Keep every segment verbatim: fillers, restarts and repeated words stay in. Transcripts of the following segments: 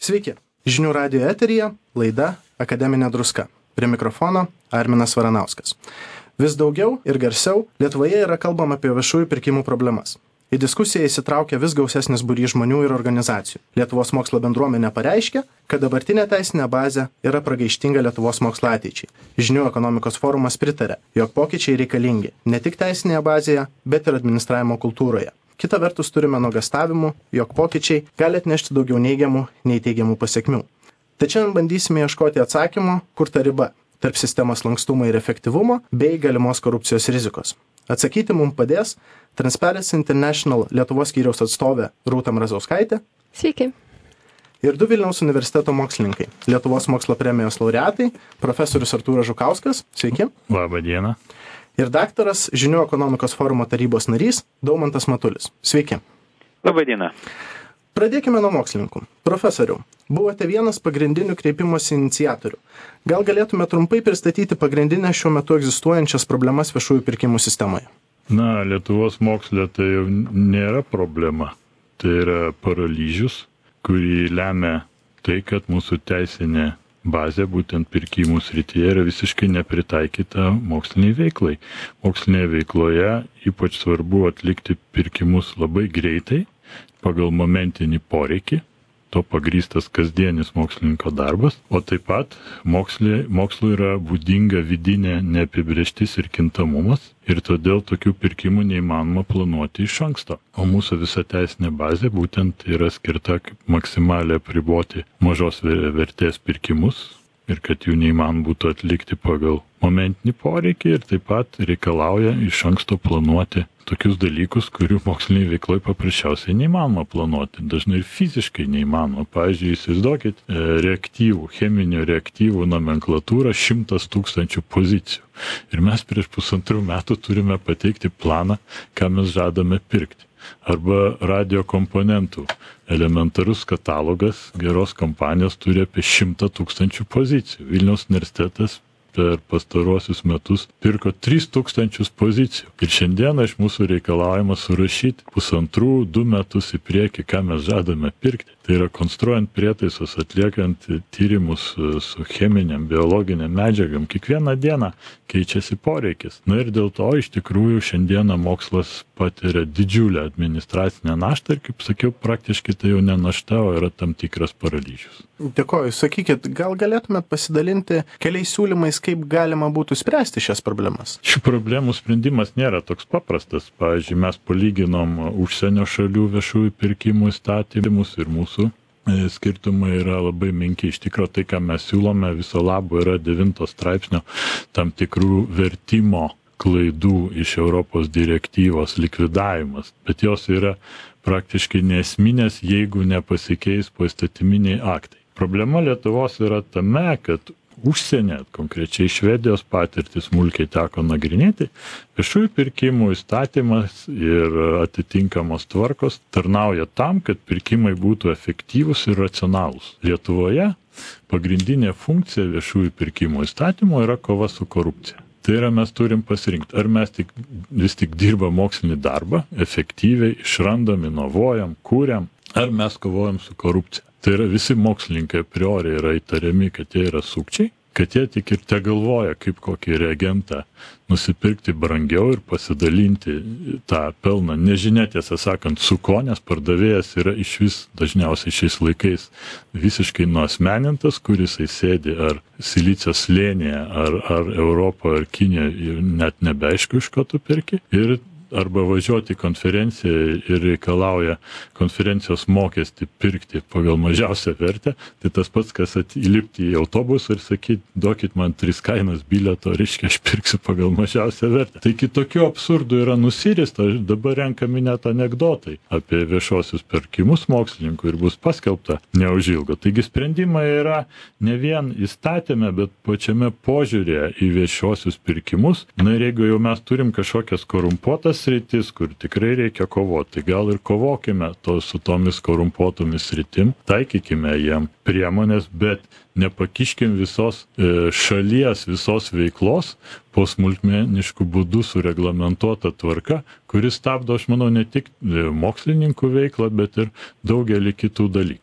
Sveiki, žinių radijo eteryje laida Akademinė druska. Prie mikrofono Arminas Varanauskas. Vis daugiau ir garsiau Lietuvoje yra kalbama apie viešųjų pirkimų problemas. Į diskusiją įsitraukia vis gausesnis būrys žmonių ir organizacijų. Lietuvos mokslo bendruomenė pareiškė, kad dabartinė teisinė bazė yra pragaištinga Lietuvos mokslo ateičiai. Žinių ekonomikos forumas pritarė, jog pokyčiai reikalingi ne tik teisinėje bazėje, bet ir administravimo kultūroje. Kita vertus turime nuogąstavimų, jog pokyčiai gali atnešti daugiau neigiamų nei teigiamų pasekmių. Tačiau bandysime ieškoti atsakymo, kur ta riba tarp sistemos lankstumo ir efektyvumo bei galimos korupcijos rizikos. Atsakyti mums padės Transparency International Lietuvos skyriaus atstovė Rūta Mrazauskaitė. Sveiki. Ir du Vilniaus universiteto mokslininkai, Lietuvos mokslo premijos laureatai, profesorius Artūras Žukauskas. Sveiki. Labą dieną. Ir daktaras Žinių ekonomikos forumo tarybos narys Daumantas Matulis. Sveiki. Labą dieną. Pradėkime nuo mokslininkų. Profesoriau, buvote vienas pagrindinių kreipimosi iniciatorių. Gal galėtume trumpai pristatyti pagrindinę šiuo metu egzistuojančias problemas viešųjų pirkimų sistemoje? Na, Lietuvos moksle tai jau nėra problema. Tai yra paralyžius, kurį lemia tai, kad mūsų teisinė bazė, būtent pirkimų srityje, yra visiškai nepritaikyta moksliniai veiklai. Mokslinėje veikloje ypač svarbu atlikti pirkimus labai greitai, pagal momentinį poreikį, to pagrįstas kasdienis mokslininko darbas, o taip pat mokslui, mokslui yra būdinga vidinė neapibrėžtis ir kintamumas, ir todėl tokių pirkimų neįmanoma planuoti iš anksto. O mūsų visa teisinė bazė būtent yra skirta maksimaliai apriboti mažos vertės pirkimus ir kad jų neįmanoma būtų atlikti pagal momentinį poreikį, ir taip pat reikalauja iš anksto planuoti tokius dalykus, kurių moksliniai veikloj paprasčiausiai neįmanoma planuoti, dažnai ir fiziškai neįmanoma. Pavyzdžiui, įsivaizduokit reaktyvų, cheminių reaktyvų nomenklatūrą šimtas tūkstančių pozicijų. Ir mes prieš pusantrų metų turime pateikti planą, ką mes žadame pirkti. Arba radio komponentų. Elementarus katalogas geros kompanijos turi apie šimtą tūkstančių pozicijų. Vilniaus universitetas per pastaruosius metus pirko tris tūkstančius pozicijų. Ir šiandieną iš mūsų reikalaujama surašyti pusantrų, du metus į priekį, ką mes žadame pirkti. Tai yra konstruojant prietaisus, atliekant tyrimus su cheminiam, biologiniam medžiagam. Kiekvieną dieną keičiasi poreikis. Na ir dėl to iš tikrųjų šiandieną mokslas patiria didžiulę administracinę naštą ir, kaip sakiau, praktiškai tai jau ne našta, o yra tam tikras paralyžius. Dėkoju. Sakykit, gal galėtumėt pasidalinti keliais siūlymais, kaip galima būtų spręsti šias problemas? Šių problemų sprendimas nėra toks paprastas. Pavyzdžiui, mes palyginom užsienio šalių viešųjų pirkimų įstatymus ir mūsų skirtumai yra labai menki. Iš tikrųjų, tai, ką mes siūlome, viso labo yra devinto straipsnio tam tikrų vertimo klaidų iš Europos direktyvos likvidavimas, bet jos yra praktiškai neesminės, jeigu nepasikeis poįstatyminiai aktai. Problema Lietuvos yra tame, kad užsienė, konkrečiai Švedijos patirtis smulkiai teko nagrinėti, viešųjų pirkimų įstatymas ir atitinkamos tvarkos tarnauja tam, kad pirkimai būtų efektyvūs ir racionalūs. Lietuvoje pagrindinė funkcija viešųjų pirkimų įstatymo yra kova su korupcija. Tai yra, mes turim pasirinkti, ar mes tik, vis tik dirbam mokslinį darbą, efektyviai, išrandam, inovuojam, kūriam, ar mes kovojam su korupcija. Tai yra, visi mokslininkai a priori yra įtariami, kad jie yra sukčiai, kad jie tik ir te galvoja, kaip kokį reagentą nusipirkti brangiau ir pasidalinti tą pelną. Nežinia, tiesą sakant, su ko, nes pardavėjas yra iš vis dažniausiai šiais laikais visiškai nuasmenintas, kuris sėdi ar Silicio slėnyje, ar, ar Europoje, ar Kinijoje, net nebeaišku, iš ko tu perki. Ir arba važiuoti į konferenciją ir reikalauja konferencijos mokestį pirkti pagal mažiausią vertę, tai tas pats, kas įlipti į autobusą ir sakyti, duokit man tris kainas bilieto, reiškia, aš pirksiu pagal mažiausią vertę. Tai kitokių absurdų yra nusirista, dabar renkami net anekdotai apie viešosius pirkimus mokslininkų ir bus paskelbta neužilgo. Taigi sprendimai yra ne vien įstatyme, bet pačiame požiūrėje į viešosius pirkimus. Na ir jeigu jau mes turim kažkokias korumpuotas sritis, kur tikrai reikia kovoti, tai gal ir kovokime to, su tomis korumpuotomis sritim, taikykime jiem priemonės, bet nepakiškim visos e, šalies, visos veiklos po smulkmeniškų būdų sureglamentuota tvarka, kuris stabdo, aš manau, ne tik mokslininkų veiklą, bet ir daugelį kitų dalykų.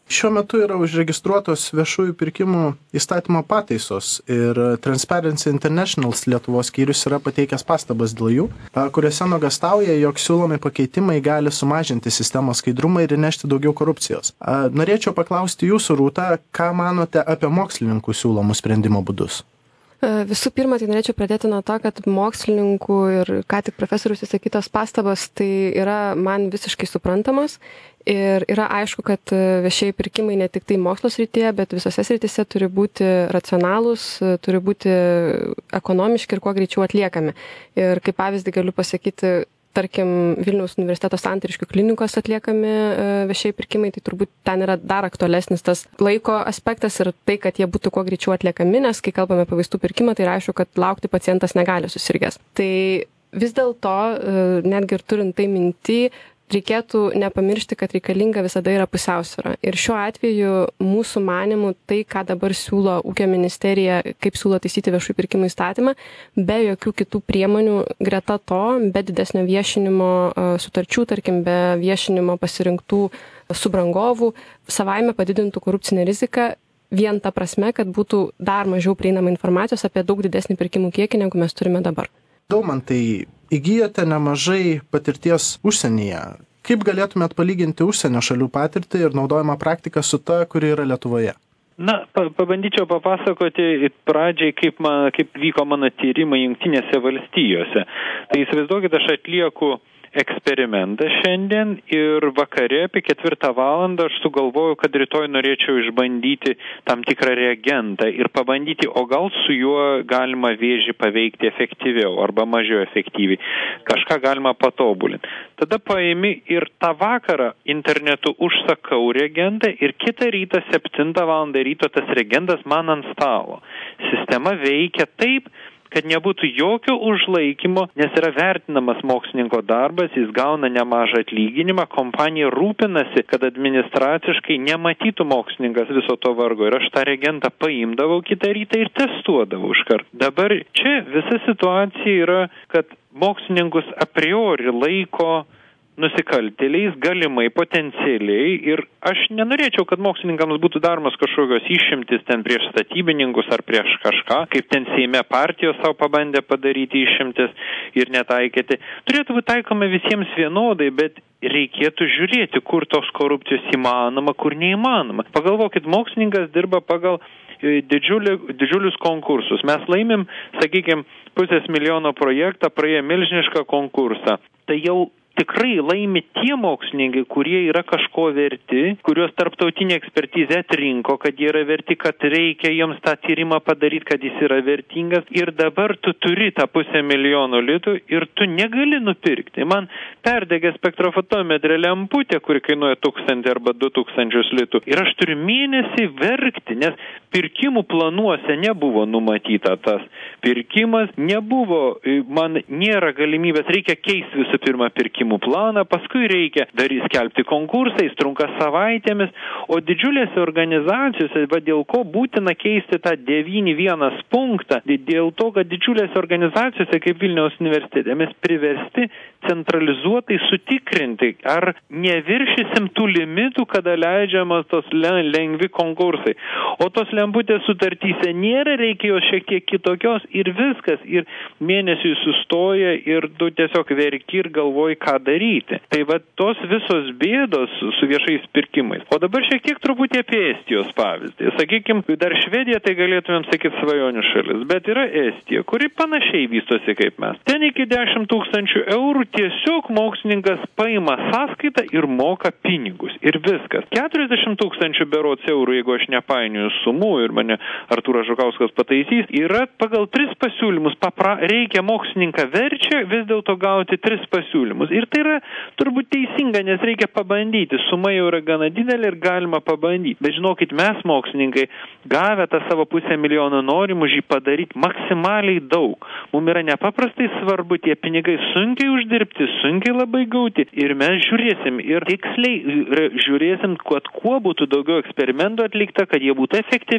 Šiuo metu yra užregistruotos viešųjų pirkimų įstatymo pataisos ir Transparency International Lietuvos skyrius yra pateikęs pastabas dėl jų, kuriuose nuogąstauja, jog siūlomi pakeitimai gali sumažinti sistemos skaidrumą ir įnešti daugiau korupcijos. Norėčiau paklausti jūsų, Rūta, ką manote apie mokslininkų siūlomų sprendimo būdus? Visų pirma, tai norėčiau pradėti nuo to, kad mokslininkų ir ką tik profesorius įsakytos pastabas tai yra man visiškai suprantamos ir yra aišku, kad viešieji pirkimai ne tik tai mokslo srityje, bet visose srityse turi būti racionalūs, turi būti ekonomiški ir kuo greičiau atliekami. Ir kaip pavyzdį galiu pasakyti, tarkim, Vilniaus universiteto Santariškių klinikos atliekami viešieji pirkimai, tai turbūt ten yra dar aktualesnis tas laiko aspektas ir tai, kad jie būtų kuo greičiau atliekami, nes kai kalbame apie vaistų pirkimą, tai reiškia, kad laukti pacientas negali susirgęs. Tai vis dėlto, netgi ir turint tai minty, reikėtų nepamiršti, kad reikalinga visada yra pusiausvyra. Ir šiuo atveju mūsų manimų tai, ką dabar siūlo Ūkio ministerija, kaip siūlo taisyti viešųjų pirkimų įstatymą, be jokių kitų priemonių greta to, be didesnio viešinimo sutarčių, tarkim, be viešinimo pasirinktų subrangovų, savaime padidintų korupcinę riziką vien ta prasme, kad būtų dar mažiau prieinama informacijos apie daug didesnį pirkimų kiekį, negu mes turime dabar. Daumantai, įgijote nemažai patirties užsienyje. Kaip galėtumėt palyginti užsienio šalių patirtį ir naudojamą praktiką su ta, kuri yra Lietuvoje? Na, pa, pabandyčiau papasakoti pradžiai, kaip, man, kaip vyko mano tyrimai Jungtinėse valstijose. Tai įsivaizduokit, aš atlieku eksperimentą šiandien ir vakare apie ketvirtą valandą aš sugalvoju, kad rytoj norėčiau išbandyti tam tikrą reagentą ir pabandyti, o gal su juo galima vėžį paveikti efektyviau arba mažiau efektyviai. Kažką galima patobulinti. Tada paimi ir tą vakarą internetu užsakau reagentą ir kitą rytą septintą valandą ryto tas reagentas man ant stalo. Sistema veikia taip, kad nebūtų jokio užlaikymo, nes yra vertinamas mokslininko darbas, jis gauna nemažą atlyginimą, kompanija rūpinasi, kad administraciškai nematytų mokslininkas viso to vargo. Ir aš tą reagentą paimdavau kitą rytą ir testuodavau iškart. Dabar čia visa situacija yra, kad mokslininkus a priori laiko nusikaltėliais, galimai, potencialiai, ir aš nenorėčiau, kad mokslininkams būtų daromas kažkokios išimtis ten prieš statybininkus ar prieš kažką, kaip ten Seime partijos savo pabandė padaryti išimtis ir netaikyti. Turėtų būti taikoma visiems vienodai, bet reikėtų žiūrėti, kur tos korupcijos įmanoma, kur neįmanoma. Pagalvokit, mokslininkas dirba pagal didžiulį, didžiulius konkursus. Mes laimim, sakykime, pusės milijono projektą, praėję milžinišką konkursą. Tai jau tikrai laimi tie mokslininkai, kurie yra kažko verti, kuriuos tarptautinė ekspertizė atrinko, kad jie yra verti, kad reikia jiems tą tyrimą padaryti, kad jis yra vertingas. Ir dabar tu turi tą pusę milijono litų ir tu negali nupirkti. Man perdegė spektrofotometrė lemputė, kuri kainuoja tūkstantį arba du tūkstančius litų. Ir aš turiu mėnesį verkti, nes pirkimų planuose nebuvo numatyta tas pirkimas, nebuvo, man nėra galimybės, reikia keisti visų pirma pirkimų planą, paskui reikia daryti skelbti konkursą, jis trunka savaitėmis, o didžiulėse organizacijose, va dėl ko būtina keisti tą devyni vienas punktą, dėl to, kad didžiulėse organizacijose kaip Vilniaus universitete mes priversti centralizuotai sutikrinti, ar neviršysim tų limitų, kada leidžiamas tos lengvi konkursai. O tos lemputės sutartyse nėra, reikia jos šiek tiek kitokios ir viskas, ir mėnesiui sustoja ir tu tiesiog verki ir galvoji, ką daryti. Tai va tos visos bėdos su viešais pirkimais. O dabar šiek tiek truputį apie Estijos pavyzdį. Sakykime, dar Švedija, tai galėtumėm sakyti svajonių šalis, bet yra Estija, kuri panašiai vystosi kaip mes. Ten iki dešimt tūkstančių eurų tiesiog mokslininkas paima sąskaitą ir moka pinigus. Ir viskas. keturiasdešimt tūkstančių berods eurų, jeigu aš nepainioju sumų ir mane Artūras Žukauskas pataisys, yra pagal tris pasiūlymus. Papra, reikia mokslininką verčia vis dėlto gauti tris pasiūlymus. Ir tai yra turbūt teisinga, nes reikia pabandyti. Suma jau yra gana didelė ir galima pabandyti. Bet žinokit, mes mokslininkai gavę tą savo pusę milijono norim už jį padaryti maksimaliai daug. Mums yra nepaprastai svarbu tie pinigai sunkiai uždirbti, sunkiai labai gauti. Ir mes žiūrėsim ir tiksliai žiūrėsim, kad kuo būtų daugiau eksperimentų atlikta, kad jie būtų efektyviau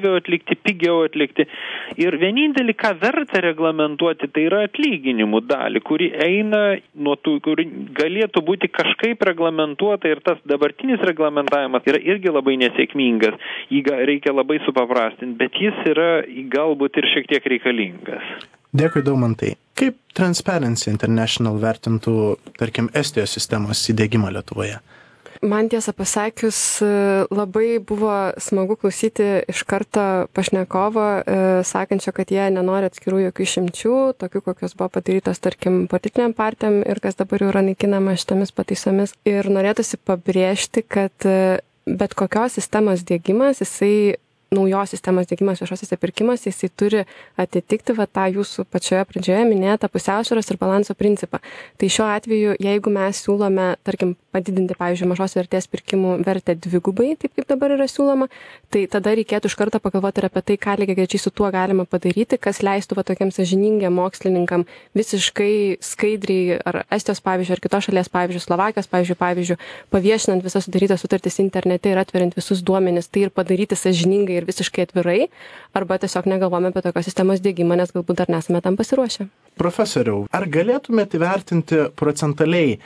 efektyviau atlikti, pigiau atlikti. Ir vienintelį, ką verta reglamentuoti, tai yra atlyginimų dalį, kuri eina nuo tų, kuri galėtų būti kažkaip reglamentuota, ir tas dabartinis reglamentavimas yra irgi labai nesėkmingas. Jį reikia labai supaprastinti, bet jis yra galbūt ir šiek tiek reikalingas. Dėkui, Daumantai. Kaip Transparency International vertintų, tarkim, Estijos sistemos įdiegimą Lietuvoje? Man tiesą pasakius, labai buvo smagu klausyti iš karto pašnekovo, sakančio, kad jie nenori atskirų jokių išimčių, tokių, kokios buvo padarytos, tarkim, politiniam partijam ir kas dabar jau yra naikinama šitomis pataisomis. Ir norėtųsi pabrėžti, kad bet kokios sistemos diegimas, jisai naujos sistemos diegimas viešuosiuose pirkimuose, jisai turi atitikti va tą jūsų pačioje pradžioje minėtą pusiausvyros ir balanso principą. Tai šiuo atveju, jeigu mes siūlome, tarkim, padidinti, pavyzdžiui, mažos vertės pirkimų vertę dvigubai, taip kaip dabar yra siūloma, tai tada reikėtų iš karto pagalvoti ir apie tai, ką lygiagrečiai su tuo galima padaryti, kas leistų va tokiam sąžiningiem mokslininkam visiškai skaidriai, ar Estijos pavyzdžiui, ar kitos šalies pavyzdžiui, Slovakijos pavyzdžiui, pavyzdžiui, paviešinant visas sudarytas sutartis internete ir atveriant visus duomenis, tai ir padaryti sąžiningai ir visiškai atvirai, arba tiesiog negalvome apie tokios sistemos diegimą, nes galbūt dar nesame tam pasiruošę. Profesoriau, ar galėtumėte įvertinti procentaliai,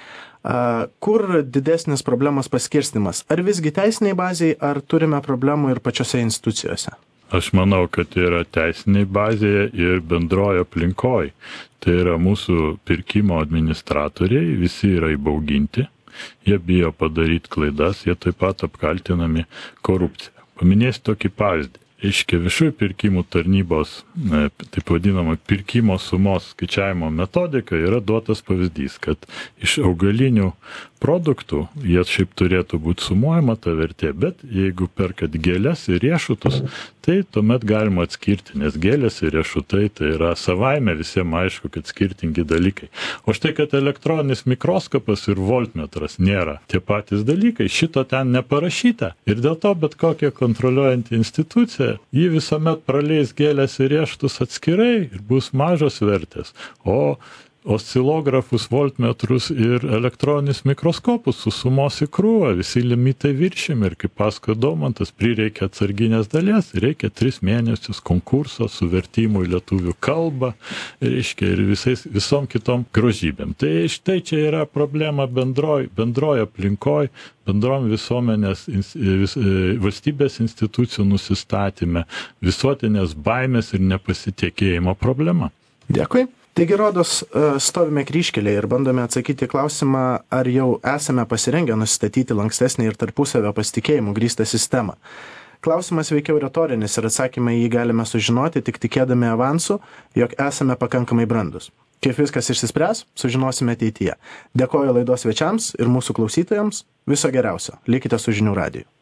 kur didesnis problemos paskirstimas? Ar visgi teisiniai baziai, ar turime problemų ir pačiose institucijose? Aš manau, kad yra teisiniai bazėje ir bendrojo aplinkoj. Tai yra mūsų pirkimo administratoriai, visi yra įbauginti, jie bijo padaryti klaidas, jie taip pat apkaltinami korupciją. Paminėsiu tokį pavyzdį. Iškia viešųjų pirkimų tarnybos, taip vadinama, pirkimo sumos skaičiavimo metodika yra duotas pavyzdys, kad iš augalinių produktų jie šiaip turėtų būti sumuojama ta vertė, bet jeigu perkat gėlės ir riešutus, tai tuomet galima atskirti, nes gėlės ir riešutai tai yra savaime visiems aišku, kad skirtingi dalykai. O štai, kad elektroninis mikroskopas ir voltmetras nėra tie patys dalykai, šito ten neparašyta. Ir dėl to bet kokia kontroliuojanti institucija, ji visuomet praleis gėlės ir riešutus atskirai ir bus mažos vertės. O oscilografus, voltmetrus ir elektroninius mikroskopus susumos į krūvą, visi limitai viršimi ir kaip pasakojo Daumantas, prireikia atsarginės dalies, reikia tris mėnesius konkurso su vertimu į lietuvių kalbą, reiškia, ir visais, visom kitom grožybėm. Tai štai čia yra problema bendroj, bendroj aplinkoj, bendrom visuomenės, vis, valstybės institucijų nusistatyme, visuotinės baimės ir nepasitikėjimo problema. Dėkui. Taigi, rodos, stovime kryžkelėje ir bandome atsakyti klausimą, ar jau esame pasirengę nusistatyti lankstesnį ir tarpusavio pasitikėjimų grįstą sistemą. Klausimas veikiau retorinis ir atsakymą jį galime sužinoti tik tikėdami avansu, jog esame pakankamai brandus. Kaip viskas išsispręs, sužinosime ateityje. Dėkoju laidos svečiams ir mūsų klausytojams. Viso geriausio. Likite su Žinių radiju.